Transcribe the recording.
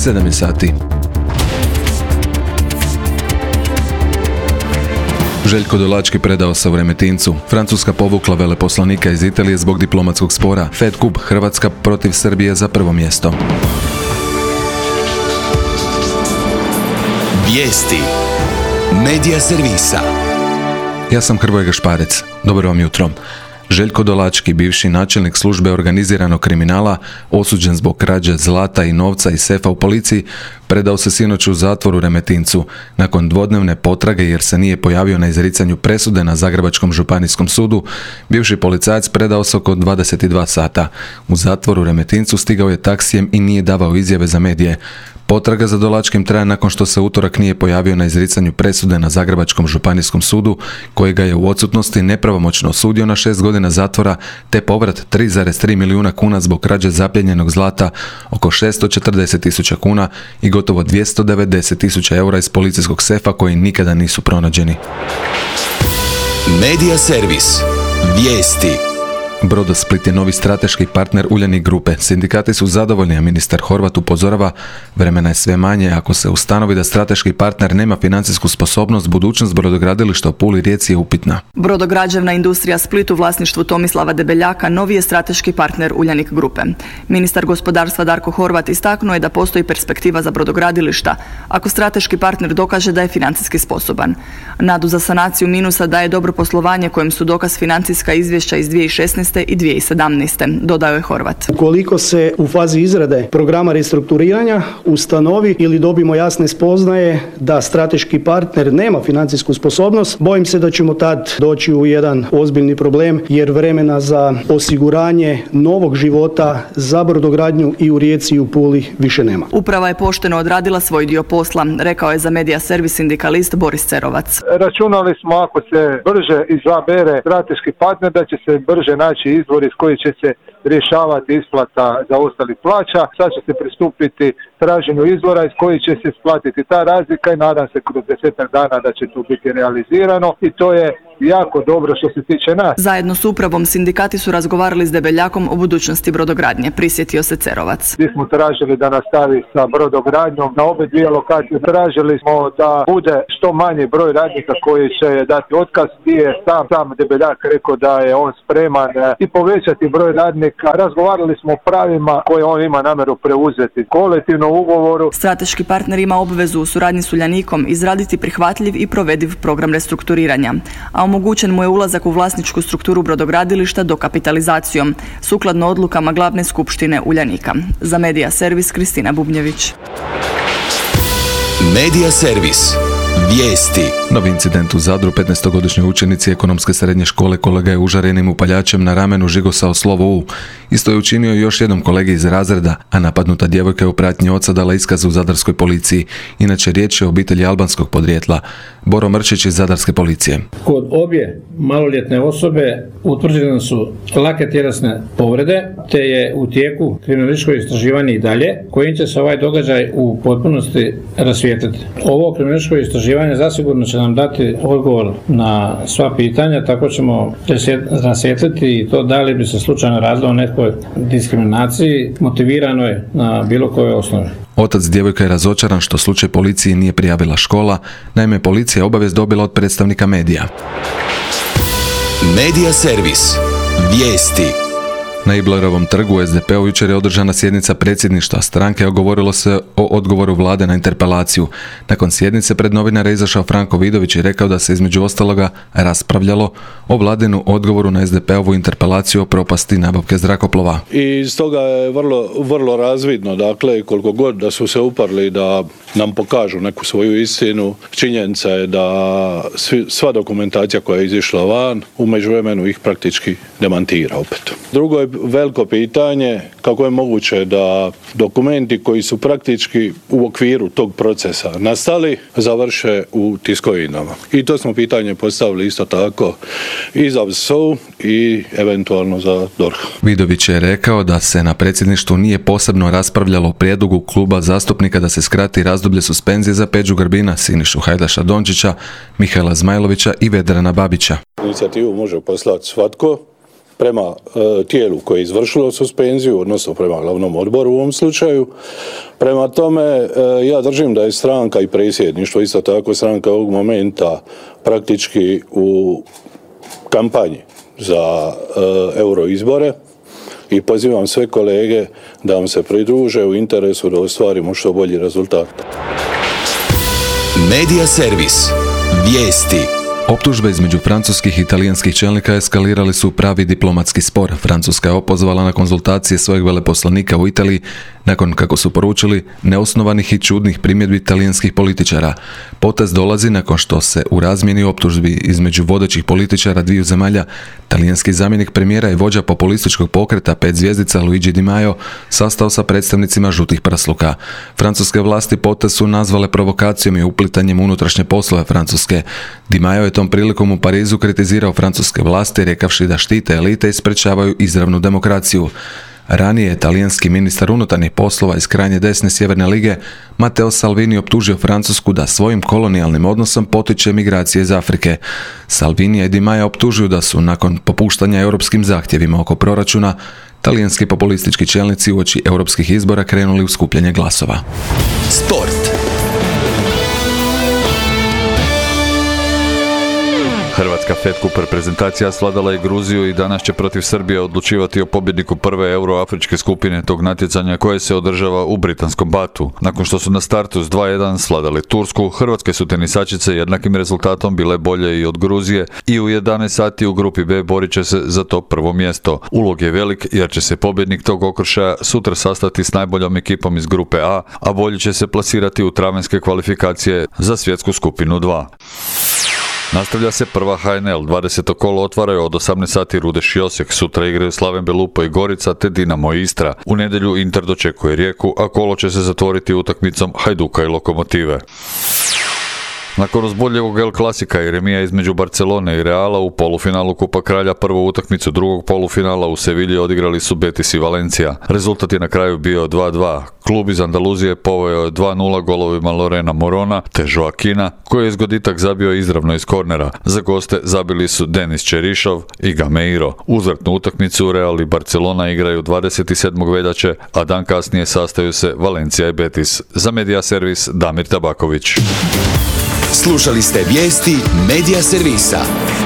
7 sati. Željko Dolački predao se u Remetincu. Francuska povukla veleposlanika iz Italije zbog diplomatskog spora. Fed Cup Hrvatska protiv Srbije za prvo mjesto. Vijesti Medija servisa. Ja sam Hrvoje Gašparec. Dobro vam jutro. Željko Dolački, bivši načelnik službe organiziranog kriminala, osuđen zbog krađe zlata i novca iz sefa u policiji, predao se sinoć u zatvor u Remetincu nakon dvodnevne potrage jer se nije pojavio na izricanju presude na Zagrebačkom županijskom sudu. Bivši policajac predao se oko 22 sata. U zatvoru u Remetincu stigao je taksijem i nije davao izjave za medije. Potraga za Dolačkim traje nakon što se utorak nije pojavio na izricanju presude na Zagrebačkom županijskom sudu, kojega je u odsutnosti nepravomoćno osudio na 6 godina zatvora te povrat 3,3 milijuna kuna zbog krađe zaplijenjenog zlata, oko 640.000 kuna i gotovo 290.000 eura iz policijskog sefa koji nikada nisu pronađeni. Medija servis. Vijesti. Brodosplit je novi strateški partner Uljanik grupe. Sindikati su zadovoljni, a ministar Horvat upozorava, vremena je sve manje. Ako se ustanovi da strateški partner nema financijsku sposobnost, budućnost brodogradilišta u Puli, Rijeci je upitna. Brodograđevna industrija Split u vlasništvu Tomislava Debeljaka novi je strateški partner Uljanik grupe. Ministar gospodarstva Darko Horvat istaknuo je da postoji perspektiva za brodogradilišta ako strateški partner dokaže da je financijski sposoban. Nadu za sanaciju minusa daje dobro poslovanje kojem su dokaz financijska izvješća iz 2016. i 2017. dodao je Horvat. Ukoliko se u fazi izrade programa restrukturiranja ustanovi ili dobimo jasne spoznaje da strateški partner nema financijsku sposobnost, bojim se da ćemo tad doći u jedan ozbiljni problem jer vremena za osiguranje novog života za brodogradnju i u Rijeci i u Puli više nema. Uprava je pošteno odradila svoj dio posla, rekao je za Medija servis sindikalist Boris Cerovac. Računali smo ako se brže izabere strateški partner da će se brže naći izvori s koji će se rješavati isplata za ostalih plaća. Sad će se pristupiti traženju izvora iz koji će se isplatiti ta razlika i nadam se kroz 10 dana da će to biti realizirano i to je jako dobro što se tiče nas. Zajedno s upravom sindikati su razgovarali s Debeljakom o budućnosti brodogradnje, prisjetio se Cerovac. Mi smo tražili da nastavi sa brodogradnjom na obe dvije lokacije. Tražili smo da bude što manji broj radnika koji će dati otkaz. Je sam Debeljak rekao da je on spreman i povećati broj radnika. Razgovarali smo o pravima koje on ima namjeru preuzeti kolektivno u ugovoru. Strateški partner ima obvezu u suradnji s Uljanikom izraditi prihvatljiv i provediv program restrukturiranja, a omogućen mu je ulazak u vlasničku strukturu brodogradilišta dokapitalizacijom, sukladno odlukama glavne skupštine Uljanika. Za Medija servis Kristina Bubnjević. Medija servis. Vijesti. Novi incident u Zadru. 15-godišnjoj učenici ekonomske srednje škole kolega je užarenim upaljačem na ramenu žigosao slovo U. Isto je učinio još jednom kolegi iz razreda, a napadnuta djevojka je u pratnji oca dala iskaz u zadarskoj policiji. Inače, riječ je o obitelji albanskog podrijetla. Boro Mrčić iz zadarske policije. Kod obje maloljetne osobe utvrđene su lake tjelesne povrede, te je u tijeku kriminalističko istraživanje i dalje, kojim će se ovaj događaj u potpunosti rasvijetliti. Ovo kriminalističko istraživanje zasigurno će nam dati odgovor na sva pitanja, tako ćemo rasvijetliti i to da li bi se slučajno radilo o nekoj diskriminaciji motiviranoj na bilo kojoj osnovi. Otac djevojka je razočaran što slučaj policiji nije prijavila škola. Naime, policija je obavijest dobila od predstavnika medija. Medija servis. Vijesti. Na Iblerovom trgu u SDP-u jučer je održana sjednica predsjedništva stranke, a govorilo se o odgovoru vlade na interpelaciju. Nakon sjednice pred novinare izašao Franko Vidović i rekao da se između ostaloga raspravljalo o vladinu odgovoru na SDP-ovu interpelaciju o propasti nabavke zrakoplova. I iz toga je vrlo razvidno, dakle, koliko god da su se uparli da nam pokažu neku svoju istinu, činjenica je da sva dokumentacija koja je izišla van, u međuvremenu ih praktički demantira opet. Drugo je veliko pitanje kako je moguće da dokumenti koji su praktički u okviru tog procesa nastali završe u tiskovinama. I to smo pitanje postavili isto tako i za VSO i eventualno za DORH. Vidović je rekao da se na predsjedništvu nije posebno raspravljalo o prijedlogu kluba zastupnika da se skrati razdoblje suspenzije za Peđu Grbina, Sinišu Hajdaša Dončića, Mihaela Zmajlovića i Vedrana Babića. Inicijativu može poslati svatko prema tijelu koje je izvršilo suspenziju, odnosno prema glavnom odboru u ovom slučaju. Prema tome, ja držim da je stranka i predsjedništvo, isto tako stranka ovog momenta praktički u kampanji za euroizbore i pozivam sve kolege da vam se pridruže u interesu da ostvarimo što bolji rezultat. Medija servis. Vijesti. Optužbe između francuskih i italijanskih čelnika eskalirali su pravi diplomatski spor. Francuska je opozvala na konzultacije svojeg veleposlanika u Italiji nakon, kako su poručili, neosnovanih i čudnih primjedbi italijanskih političara. Potez dolazi nakon što se u razmjeni optužbi između vodećih političara dviju zemalja talijanski zamjenik premijera i vođa populističkog pokreta 5 zvjezdica Luigi Di Maio sastao sa predstavnicima žutih prsluka. Francuske vlasti potez su nazvale provokacijom i uplitanjem unutrašnje poslove Francuske. Di Maio je tom prilikom u Parizu kritizirao francuske vlasti rekavši da štite elite i sprečavaju izravnu demokraciju. Ranije je talijanski ministar unutarnjih poslova iz krajnje desne Sjeverne lige Matteo Salvini optužio Francusku da svojim kolonijalnim odnosom potiče migracije iz Afrike. Salvini i Di Maio optužuju da su nakon popuštanja europskim zahtjevima oko proračuna talijanski populistički čelnici uoči europskih izbora krenuli u skupljanje glasova. Sport. Hrvatska Fed Cup reprezentacija svladala je Gruziju i danas će protiv Srbije odlučivati o pobjedniku prve euroafričke skupine tog natjecanja koje se održava u britanskom Batu. Nakon što su na startu s 2:1 svladali Tursku, hrvatske su tenisačice jednakim rezultatom bile bolje i od Gruzije i u 11 sati u grupi B borit će se za to prvo mjesto. Ulog je velik jer će se pobjednik tog okršaja sutra sastati s najboljom ekipom iz grupe A, a bolji će se plasirati u travenske kvalifikacije za svjetsku skupinu 2. Nastavlja se prva HNL, 20. kolo otvaraju od 18 sati Rudeš i Osijek, sutra igraju Slaven Belupo i Gorica te Dinamo i Istra. U nedjelju Inter dočekuje Rijeku, a kolo će se zatvoriti utakmicom Hajduka i Lokomotive. Nakon uzbudljivog El Klasika i remija između Barcelone i Reala u polufinalu Kupa Kralja prvu utakmicu drugog polufinala u Sevilji odigrali su Betis i Valencia. Rezultat je na kraju bio 2:2. Klub iz Andaluzije poveo je 2:0 golovima Lorena Morona te Joaquina, koji je zgoditak zabio izravno iz kornera. Za goste zabili su Denis Čerišov i Gameiro. Uzvratnu utakmicu Real i Barcelona igraju 27. veljače, a dan kasnije sastaju se Valencia i Betis. Za Medija servis Damir Tabaković. Slušali ste vijesti Medija servisa.